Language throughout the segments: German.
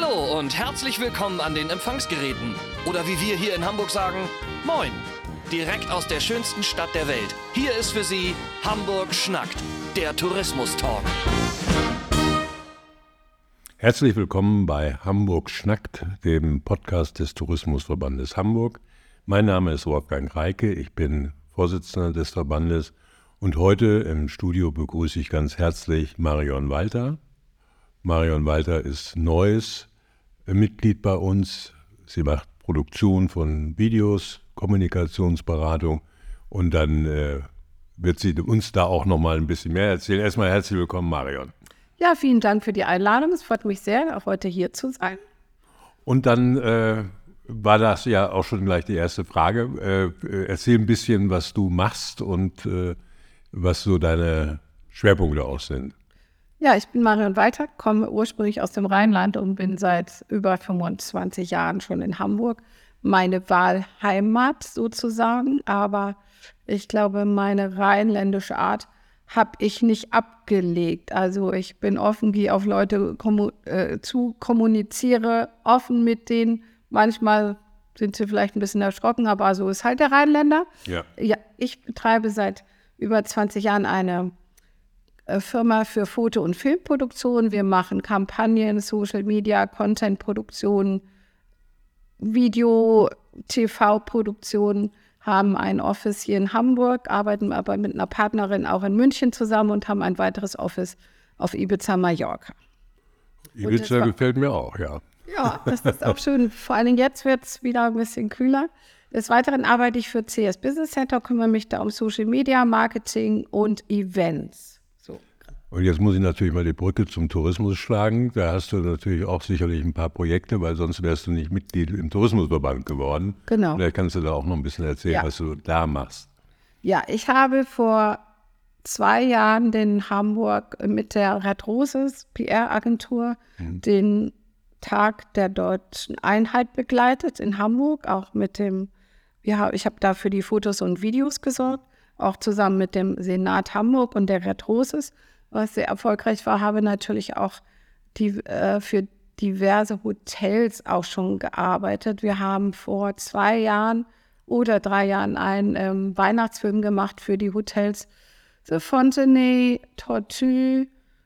Hallo und herzlich willkommen an den Empfangsgeräten. Oder wie wir hier in Hamburg sagen, Moin. Direkt aus der schönsten Stadt der Welt. Hier ist für Sie Hamburg schnackt, der Tourismus-Talk. Herzlich willkommen bei Hamburg schnackt, dem Podcast des Tourismusverbandes Hamburg. Mein Name ist Wolfgang Reike, ich bin Vorsitzender des Verbandes und heute im Studio begrüße ich ganz herzlich Marion Walter. Marion Walter ist neues Mitglied bei uns. Sie macht Produktion von Videos, Kommunikationsberatung und dann wird sie uns da auch noch mal ein bisschen mehr erzählen. Erstmal herzlich willkommen, Marion. Ja, vielen Dank für die Einladung. Es freut mich sehr, auch heute hier zu sein. Und dann war das ja auch schon gleich die erste Frage. Erzähl ein bisschen, was du machst und was so deine Schwerpunkte auch sind. Ja, ich bin Marion Walter, komme ursprünglich aus dem Rheinland und bin seit über 25 Jahren schon in Hamburg. Meine Wahlheimat sozusagen, aber ich glaube, meine rheinländische Art habe ich nicht abgelegt. Also ich bin offen, gehe auf Leute kommuniziere offen mit denen. Manchmal sind sie vielleicht ein bisschen erschrocken, aber so ist halt der Rheinländer. Ja, ich betreibe seit über 20 Jahren eine Firma für Foto- und Filmproduktion. Wir machen Kampagnen, Social Media, Content-Produktion, Video, TV-Produktion, haben ein Office hier in Hamburg, arbeiten aber mit einer Partnerin auch in München zusammen und haben ein weiteres Office auf Ibiza, Mallorca. Ibiza gefällt mir auch, ja. Ja, das ist auch schön. Vor allen Dingen jetzt wird es wieder ein bisschen kühler. Des Weiteren arbeite ich für CS Business Center, kümmere mich da um Social Media, Marketing und Events. Und jetzt muss ich natürlich mal die Brücke zum Tourismus schlagen. Da hast du natürlich auch sicherlich ein paar Projekte, weil sonst wärst du nicht Mitglied im Tourismusverband geworden. Genau. Vielleicht kannst du da auch noch ein bisschen erzählen, was du da machst. Ja, ich habe vor 2 Jahren in Hamburg mit der Red Roses PR-Agentur den Tag der Deutschen Einheit begleitet in Hamburg, auch mit dem, ich habe da für die Fotos und Videos gesorgt, auch zusammen mit dem Senat Hamburg und der Red Roses, was sehr erfolgreich war, habe natürlich auch für diverse Hotels auch schon gearbeitet. Wir haben vor 2 Jahren oder 3 Jahren einen Weihnachtsfilm gemacht für die Hotels The Fontenay, Tortue,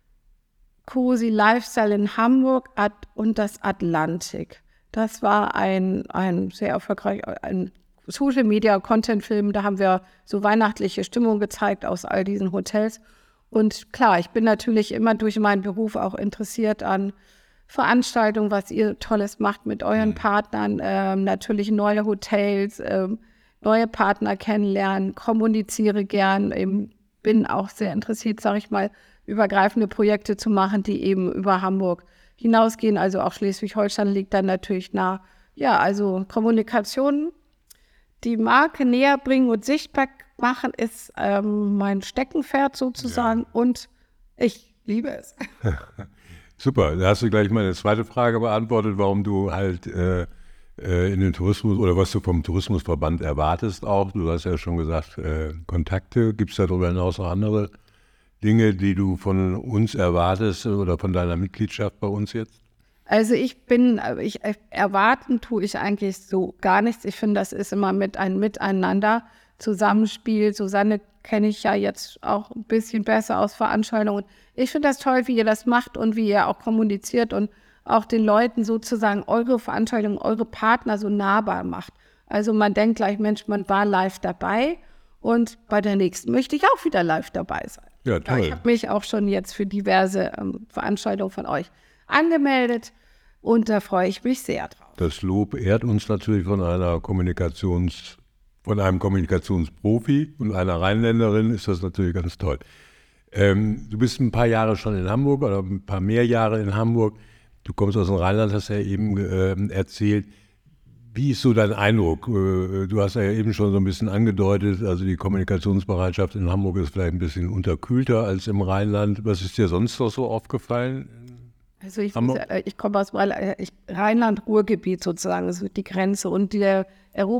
Cozy Lifestyle in Hamburg und das Atlantik. Das war ein sehr erfolgreicher Social-Media-Content-Film. Da haben wir so weihnachtliche Stimmung gezeigt aus all diesen Hotels. Und klar, ich bin natürlich immer durch meinen Beruf auch interessiert an Veranstaltungen, was ihr Tolles macht mit euren Partnern, natürlich neue Hotels, neue Partner kennenlernen, kommuniziere gern, bin auch sehr interessiert, sage ich mal, übergreifende Projekte zu machen, die eben über Hamburg hinausgehen. Also auch Schleswig-Holstein liegt dann natürlich nah. Ja, also Kommunikation, die Marke näher bringen und sichtbar machen, ist mein Steckenpferd sozusagen und ich liebe es. Super, da hast du gleich meine zweite Frage beantwortet, warum du halt in den Tourismus oder was du vom Tourismusverband erwartest auch. Du hast ja schon gesagt, Kontakte. Gibt es darüber hinaus noch andere Dinge, die du von uns erwartest oder von deiner Mitgliedschaft bei uns jetzt? Also erwarten tue ich eigentlich so gar nichts. Ich finde, das ist immer ein Miteinander, Zusammenspiel. Susanne kenne ich ja jetzt auch ein bisschen besser aus Veranstaltungen. Ich finde das toll, wie ihr das macht und wie ihr auch kommuniziert und auch den Leuten sozusagen eure Veranstaltungen, eure Partner so nahbar macht. Also man denkt gleich, Mensch, man war live dabei und bei der nächsten möchte ich auch wieder live dabei sein. Ja, toll. Ich habe mich auch schon jetzt für diverse Veranstaltungen von euch angemeldet und da freue ich mich sehr drauf. Das Lob ehrt uns natürlich von einem Kommunikationsprofi und einer Rheinländerin ist das natürlich ganz toll. Du bist ein paar Jahre schon in Hamburg oder ein paar mehr Jahre in Hamburg. Du kommst aus dem Rheinland, hast ja eben erzählt. Wie ist so dein Eindruck? Du hast ja eben schon so ein bisschen angedeutet, also die Kommunikationsbereitschaft in Hamburg ist vielleicht ein bisschen unterkühlter als im Rheinland. Was ist dir sonst noch so aufgefallen? Also ich komme aus Rheinland-Ruhrgebiet sozusagen, das ist die Grenze. Und der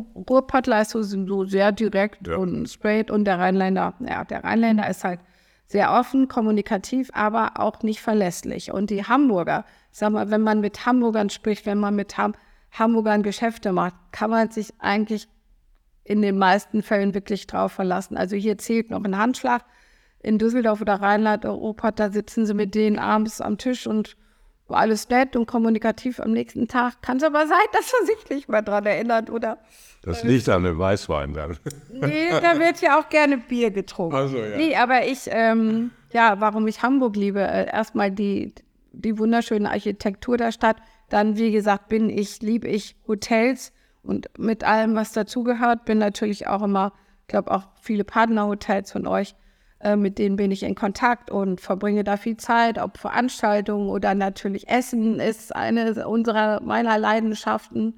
Ruhrpottler ist so sehr direkt und straight und der Rheinländer ist halt sehr offen, kommunikativ, aber auch nicht verlässlich. Und die Hamburger, sag mal, wenn man mit Hamburgern spricht, wenn man mit Hamburgern Geschäfte macht, kann man sich eigentlich in den meisten Fällen wirklich drauf verlassen. Also hier zählt noch ein Handschlag. In Düsseldorf oder Rheinland-Europa, da sitzen sie mit denen abends am Tisch und alles nett und kommunikativ am nächsten Tag. Kann es aber sein, dass er sich nicht mehr daran erinnert, oder? Das liegt an dem Weißwein dann. Nee, da wird ja auch gerne Bier getrunken. Also, ja. Nee, aber warum ich Hamburg liebe, erstmal die wunderschöne Architektur der Stadt, dann, wie gesagt, liebe ich Hotels und mit allem, was dazugehört, bin natürlich auch immer, ich glaube auch viele Partnerhotels von euch, mit denen bin ich in Kontakt und verbringe da viel Zeit, ob Veranstaltungen oder natürlich Essen ist eine meiner Leidenschaften.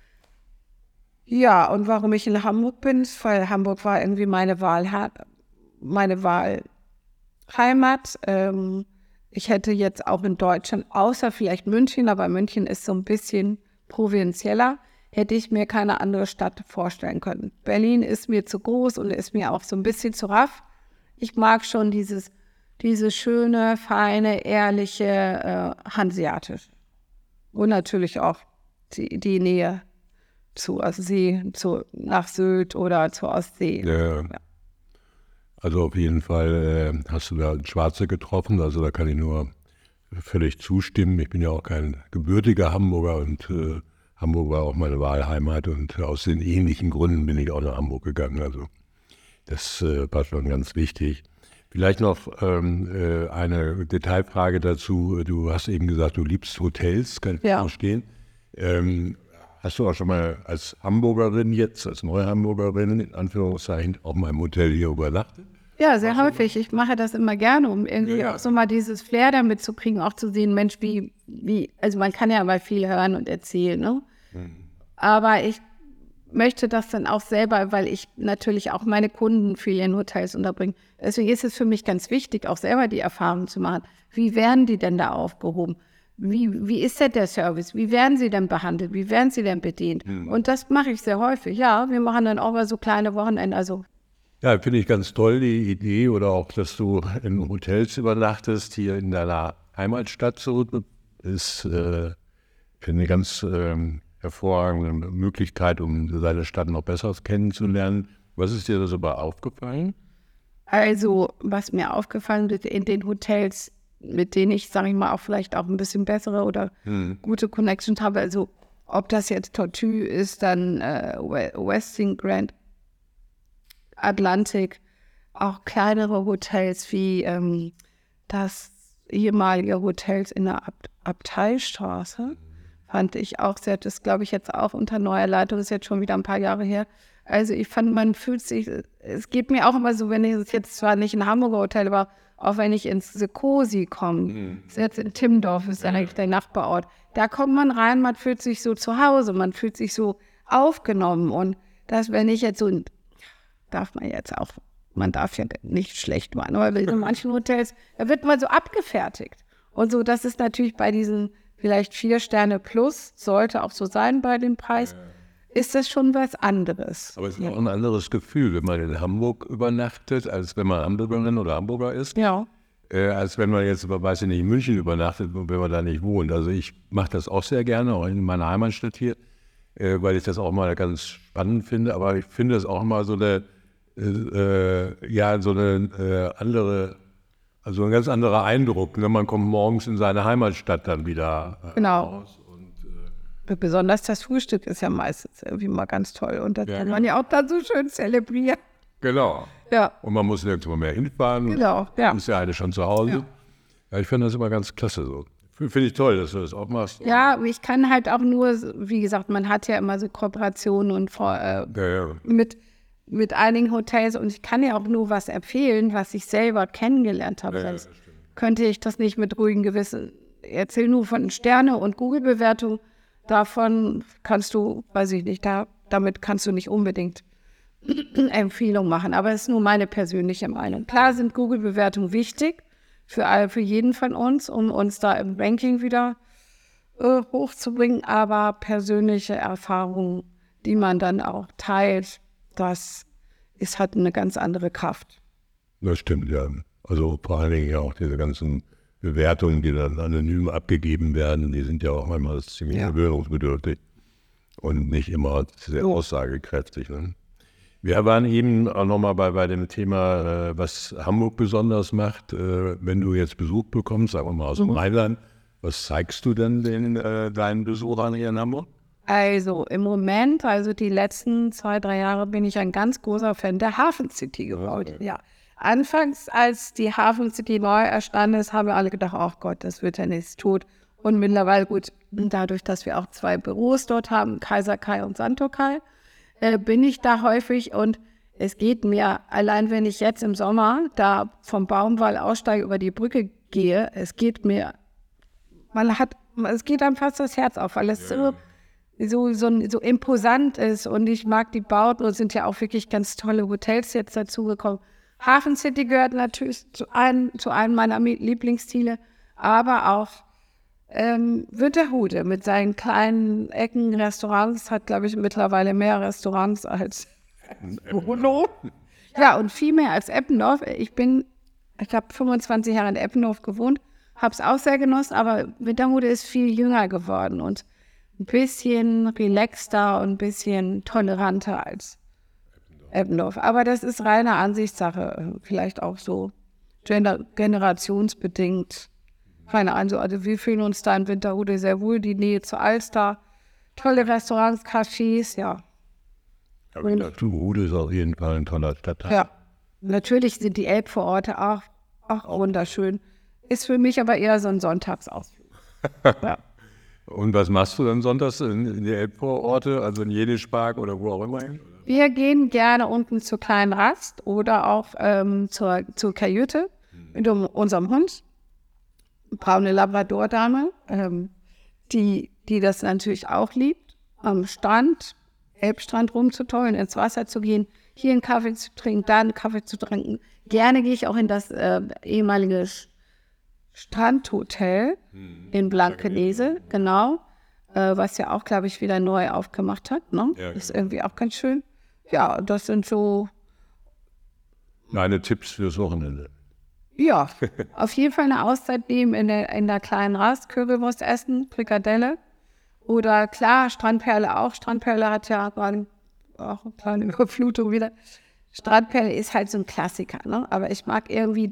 Ja, und warum ich in Hamburg bin, ist, weil Hamburg war irgendwie meine Wahlheimat. Ich hätte jetzt auch in Deutschland, außer vielleicht München, aber München ist so ein bisschen provinzieller, hätte ich mir keine andere Stadt vorstellen können. Berlin ist mir zu groß und ist mir auch so ein bisschen zu raff. Ich mag schon dieses schöne, feine, ehrliche Hanseatisch. Und natürlich auch die Nähe zur See, nach Sylt oder zur Ostsee. Ja. Also auf jeden Fall hast du da Schwarze getroffen, also da kann ich nur völlig zustimmen. Ich bin ja auch kein gebürtiger Hamburger und Hamburg war auch meine Wahlheimat und aus den ähnlichen Gründen bin ich auch nach Hamburg gegangen. Also das war schon ganz wichtig. Vielleicht noch eine Detailfrage dazu. Du hast eben gesagt, du liebst Hotels, kann ich verstehen. Hast du auch schon mal als Hamburgerin jetzt, als Neuhamburgerin in Anführungszeichen, auch mal im Hotel hier übernachtet? Ja, sehr häufig. Ich mache das immer gerne, um irgendwie auch so mal dieses Flair damit zu kriegen, auch zu sehen, Mensch, also man kann ja mal viel hören und erzählen, ne? Aber ich möchte das dann auch selber, weil ich natürlich auch meine Kunden viel in Hotels unterbringe. Deswegen ist es für mich ganz wichtig, auch selber die Erfahrung zu machen. Wie werden die denn da aufgehoben? Wie ist denn der Service? Wie werden sie denn behandelt? Wie werden sie denn bedient? Und das mache ich sehr häufig. Ja, wir machen dann auch mal so kleine Wochenende. Also ja, finde ich ganz toll, die Idee oder auch, dass du in Hotels übernachtest, hier in deiner Heimatstadt zurück, ist eine ganz hervorragende Möglichkeit, um seine Stadt noch besser kennenzulernen. Was ist dir da so aufgefallen? Also, was mir aufgefallen ist, in den Hotels, mit denen ich, sage ich mal, auch vielleicht auch ein bisschen bessere oder gute Connections habe, also ob das jetzt Tortue ist, dann Westin Grand Atlantic, auch kleinere Hotels wie das ehemalige Hotels in der Abteistraße, fand ich auch sehr, das glaube ich jetzt auch unter neuer Leitung, ist jetzt schon wieder ein paar Jahre her. Also ich fand, man fühlt sich, es geht mir auch immer so, wenn ich jetzt zwar nicht ein Hamburger Hotel, aber auch wenn ich ins Sekosi komme, ist jetzt in Timmendorf, ist ja eigentlich der Nachbarort, da kommt man rein, man fühlt sich so zu Hause, man fühlt sich so aufgenommen und das, wenn ich jetzt so, man darf ja nicht schlecht machen, aber in manchen Hotels, da wird man so abgefertigt und so, das ist natürlich bei diesen vielleicht 4 Sterne plus, sollte auch so sein bei dem Preis, ist das schon was anderes. Aber es ist auch ein anderes Gefühl, wenn man in Hamburg übernachtet, als wenn man Hamburgerin oder Hamburger ist. Ja. Als wenn man jetzt, weiß ich nicht, in München übernachtet, wenn man da nicht wohnt. Also ich mache das auch sehr gerne, auch in meiner Heimatstadt hier, weil ich das auch mal ganz spannend finde. Aber ich finde es auch mal so eine andere, also ein ganz anderer Eindruck. Ne? Man kommt morgens in seine Heimatstadt dann wieder raus. Besonders das Frühstück ist ja meistens irgendwie mal ganz toll. Und das kann man ja auch dann so schön zelebrieren. Genau. Ja. Und man muss nirgendwo mehr hinfahren. Genau, ja. Ist ja eine schon zu Hause. Ja, ich finde das immer ganz klasse so. Finde ich toll, dass du das auch machst. Ja, ich kann halt auch nur, wie gesagt, man hat ja immer so Kooperationen und mit einigen Hotels und ich kann ja auch nur was empfehlen, was ich selber kennengelernt habe. Sonst könnte ich das nicht mit ruhigem Gewissen erzählen, nur von Sterne- und Google-Bewertungen. Davon kannst du, weiß ich nicht, damit kannst du nicht unbedingt Empfehlungen machen. Aber es ist nur meine persönliche Meinung. Klar sind Google-Bewertungen wichtig für jeden von uns, um uns da im Ranking wieder hochzubringen. Aber persönliche Erfahrungen, die man dann auch teilt, hat eine ganz andere Kraft. Das stimmt, ja. Also vor allen Dingen ja auch diese ganzen Bewertungen, die dann anonym abgegeben werden, die sind ja auch manchmal ziemlich gewöhnungsbedürftig und nicht immer sehr aussagekräftig. Ne? Wir waren eben auch nochmal bei dem Thema, was Hamburg besonders macht. Wenn du jetzt Besuch bekommst, sagen wir mal aus dem Rheinland, was zeigst du denn deinen Besuchern hier in Hamburg? Also im Moment, also die letzten 2-3 Jahre bin ich ein ganz großer Fan der Hafen City geworden. Okay. Ja. Anfangs, als die Hafen City neu erstanden ist, haben wir alle gedacht, oh Gott, das wird ja nichts tut. Und mittlerweile, gut, dadurch, dass wir auch 2 Büros dort haben, Kaiser Kai und Santokai, bin ich da häufig und es geht mir, allein wenn ich jetzt im Sommer da vom Baumwall aussteige, über die Brücke gehe, es geht einem fast das Herz auf, weil es so imposant ist und ich mag die Bauten und sind ja auch wirklich ganz tolle Hotels jetzt dazugekommen. Hafen City gehört natürlich zu einem meiner Lieblingsziele, aber auch Winterhude mit seinen kleinen Ecken, Restaurants, hat, glaube ich, mittlerweile mehr Restaurants als Bruno. Ja, und viel mehr als Eppendorf. Ich habe 25 Jahre in Eppendorf gewohnt, habe es auch sehr genossen, aber Winterhude ist viel jünger geworden und ein bisschen relaxter und ein bisschen toleranter als Eppendorf. Aber das ist reine Ansichtssache, vielleicht auch so generationsbedingt. Keine Ahnung, also wir fühlen uns da in Winterhude sehr wohl, die Nähe zur Alster, tolle Restaurants, Cafés, ja. Ja, Winterhude ist auf jeden Fall ein toller Stadtteil. Ja, natürlich sind die Elbvororte auch wunderschön. Ist für mich aber eher so ein Sonntagsausflug. Ja. Und was machst du dann sonntags in die Elbvororte, also in Jenischpark oder wo auch immer hin? Wir gehen gerne unten zur kleinen Rast oder auch zur Kajüte mit unserem Hund. Braune Labrador-Dame, die das natürlich auch liebt, am Strand, Elbstrand rumzutollen, ins Wasser zu gehen, hier einen Kaffee zu trinken, da einen Kaffee zu trinken. Gerne gehe ich auch in das ehemalige Strandhotel in Blankenese, genau, was ja auch, glaube ich, wieder neu aufgemacht hat. Ne? Ja, ist irgendwie auch ganz schön. Ja, das sind so meine Tipps fürs Wochenende. Ja, auf jeden Fall eine Auszeit nehmen in der kleinen Rast, Currywurst essen, Frikadelle. Oder klar, Strandperle auch. Strandperle hat ja gerade auch eine kleine Überflutung wieder. Strandperle ist halt so ein Klassiker, ne? Aber ich mag irgendwie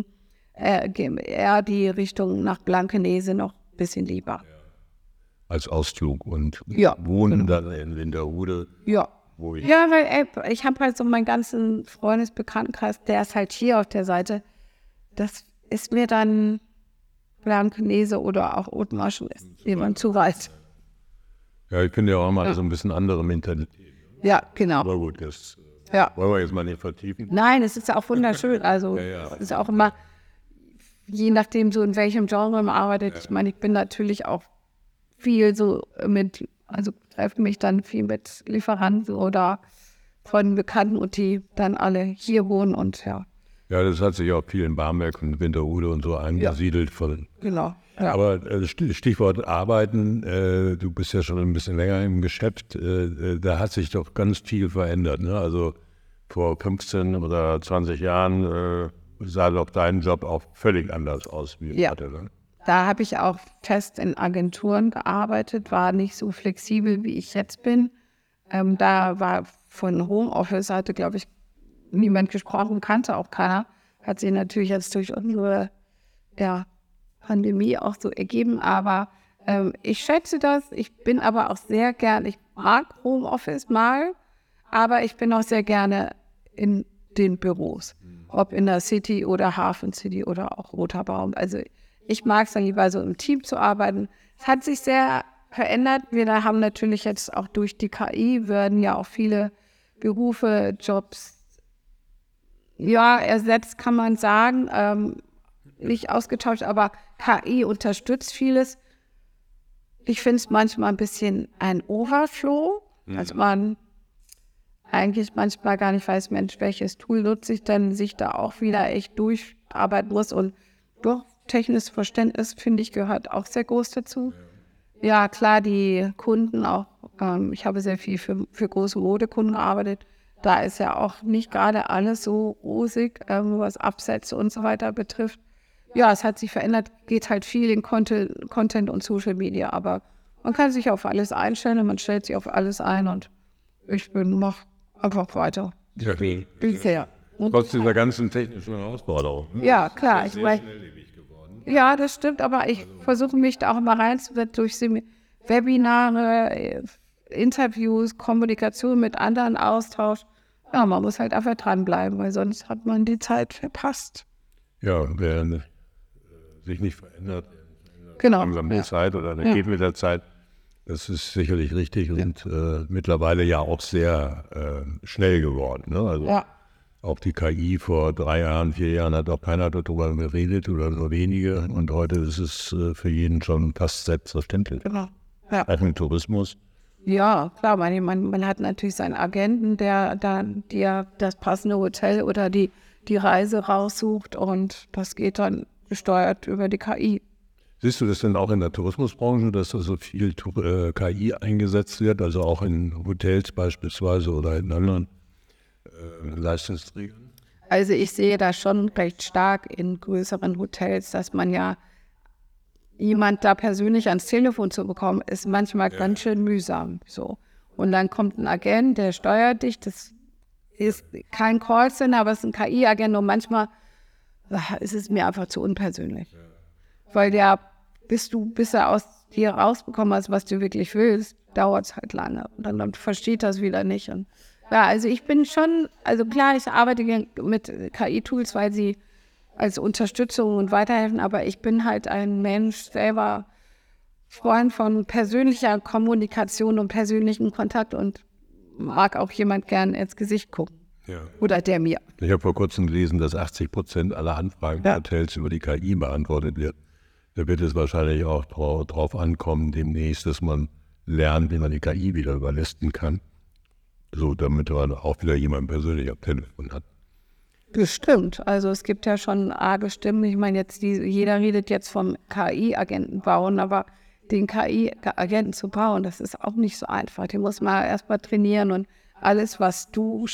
eher die Richtung nach Blankenese noch ein bisschen lieber. Ja. Als Ausflug und wohnen dann in Winterhude. Ja. Ja, weil ich habe halt so meinen ganzen Freundesbekanntenkreis, der ist halt hier auf der Seite. Das ist mir dann Blankenese oder auch Othmarschen jemand zu weit. Ja, ich finde ja auch mal so ein bisschen andere Mentalität. Ja, genau. Aber gut, das wollen wir jetzt mal nicht vertiefen. Nein, es ist ja auch wunderschön. Also es ist auch immer, je nachdem so in welchem Genre man arbeitet. Ich meine, ich bin natürlich auch viel so treffe mich dann viel mit Lieferanten oder von Bekannten und die dann alle hier wohnen und ja. Ja, das hat sich auch viel in Barmbek und Winterhude und so angesiedelt. Ja, genau. Ja. Aber Stichwort Arbeiten, du bist ja schon ein bisschen länger im Geschäft, da hat sich doch ganz viel verändert. Ne? Also vor 15 oder 20 Jahren sah doch dein Job auch völlig anders aus wie heute. Ne? Da habe ich auch fest in Agenturen gearbeitet, war nicht so flexibel, wie ich jetzt bin. Da war von Homeoffice, hatte, glaube ich, niemand gesprochen, kannte auch keiner. Hat sich natürlich jetzt durch unsere Pandemie auch so ergeben. Aber ich schätze das. Ich bin aber auch sehr gern, ich mag Homeoffice mal, aber ich bin auch sehr gerne in den Büros. Ob in der City oder Hafen City oder auch Roter Baum. Also ich mag es dann lieber so im Team zu arbeiten. Es hat sich sehr verändert. Wir haben natürlich jetzt auch durch die KI werden ja auch viele Berufe, Jobs ersetzt, kann man sagen, nicht ausgetauscht, aber KI unterstützt vieles. Ich finde es manchmal ein bisschen ein Overflow, als man eigentlich manchmal gar nicht weiß, Mensch, welches Tool nutze ich denn, sich da auch wieder echt durcharbeiten muss und doch technisches Verständnis, finde ich, gehört auch sehr groß dazu. Ja, klar, die Kunden auch, ich habe sehr viel für große Modekunden gearbeitet. da ist ja auch nicht gerade alles so rosig, was Absätze und so weiter betrifft. Ja, es hat sich verändert, geht halt viel in Content und Social Media, aber man kann sich auf alles einstellen und man stellt sich auf alles ein und ich mache einfach weiter. Ja, Bisher. Trotz dieser ganzen technischen Herausforderungen. Ja, klar. Sehr schnelllebig geworden. Ja, das stimmt, aber ich versuche mich da auch mal reinzusetzen durch Webinare, Interviews, Kommunikation mit anderen, Austausch. Ja, man muss halt einfach dranbleiben, weil sonst hat man die Zeit verpasst. Ja, wer sich nicht verändert, Genau. langsam die Zeit oder der geht mit der Zeit, das ist sicherlich richtig und mittlerweile ja auch sehr schnell geworden. Ne? Also auch die KI vor 3 Jahren, 4 Jahren hat auch keiner darüber geredet oder nur wenige und heute ist es für jeden schon fast selbstverständlich. Genau. Ja. Auch im Tourismus. Ja, klar, man hat natürlich seinen Agenten, der dir das passende Hotel oder die Reise raussucht und das geht dann gesteuert über die KI. Siehst du das denn auch in der Tourismusbranche, dass da so viel KI eingesetzt wird, also auch in Hotels beispielsweise oder in anderen Leistungsträgern? Also ich sehe da schon recht stark in größeren Hotels, dass man ja jemand da persönlich ans Telefon zu bekommen, ist manchmal ganz schön mühsam. So. Und dann kommt ein Agent, der steuert dich, das ist kein Callcenter, aber es ist ein KI-Agent und manchmal ist es mir einfach zu unpersönlich. Weil bis du aus dir rausbekommen hast, was du wirklich willst, dauert es halt lange. Und dann versteht das wieder nicht. Und ja, also ich bin schon, also klar, ich arbeite mit KI-Tools, weil sie als Unterstützung und weiterhelfen, aber ich bin halt ein Mensch, selber Freund von persönlicher Kommunikation und persönlichen Kontakt und mag auch jemand gern ins Gesicht gucken. Ja. Oder der mir. Ich habe vor kurzem gelesen, dass 80% aller Anfragen der Hotels über die KI beantwortet wird. Da wird es wahrscheinlich auch drauf ankommen, demnächst, dass man lernt, wie man die KI wieder überlisten kann. So, damit man auch wieder jemanden persönlich am Telefon hat. Bestimmt. Also es gibt ja schon arge Stimmen. Ich meine, jeder redet jetzt vom KI-Agenten bauen, aber den KI-Agenten zu bauen, das ist auch nicht so einfach. Den muss man erstmal trainieren und alles, was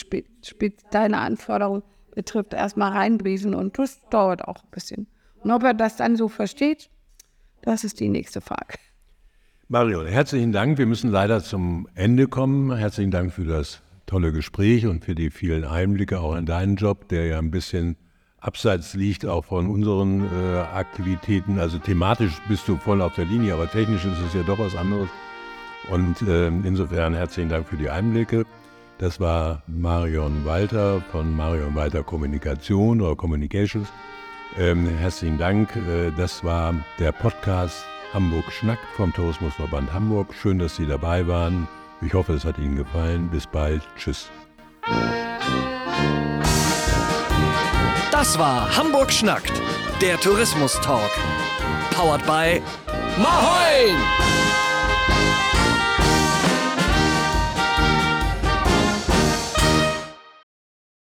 deine Anforderungen betrifft, erstmal reinbriefen und das dauert auch ein bisschen. Und ob er das dann so versteht, das ist die nächste Frage. Marion, herzlichen Dank. Wir müssen leider zum Ende kommen. Herzlichen Dank für das tolle Gespräch und für die vielen Einblicke auch in deinen Job, der ja ein bisschen abseits liegt auch von unseren Aktivitäten. Also thematisch bist du voll auf der Linie, aber technisch ist es ja doch was anderes. Und insofern herzlichen Dank für die Einblicke. Das war Marion Walter von Marion Walter Kommunikation oder Communications. Herzlichen Dank. Das war der Podcast Hamburg Schnackt vom Tourismusverband Hamburg. Schön, dass Sie dabei waren. Ich hoffe, es hat Ihnen gefallen. Bis bald. Tschüss. Das war Hamburg Schnackt, der Tourismus-Talk. Powered by Moin!